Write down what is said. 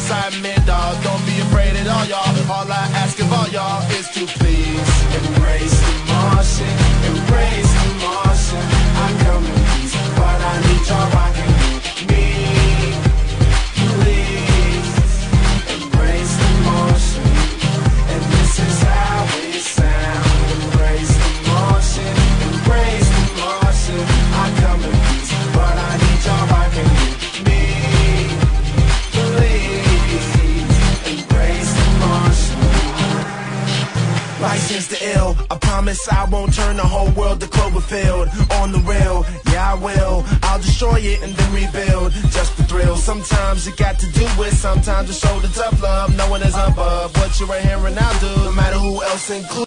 I admit, dog. Don't be afraid at all, y'all. All I ask of all y'all is to please embrace the Martian, embrace the Martian. I come in peace, but I need y'all rocking with me. Please embrace the Martian, and this is how it sounds. Embrace the Martian, embrace the Martian. I come in peace, but I need y'all rocking with me. License to ill, I promise I won't turn the whole world to Cloverfield. On the rail, yeah I will. I'll destroy it and then rebuild. Just the thrill, sometimes you got to do it. Sometimes to show the tough love, no one is above what you're hearing. I'll do, no matter who else includes.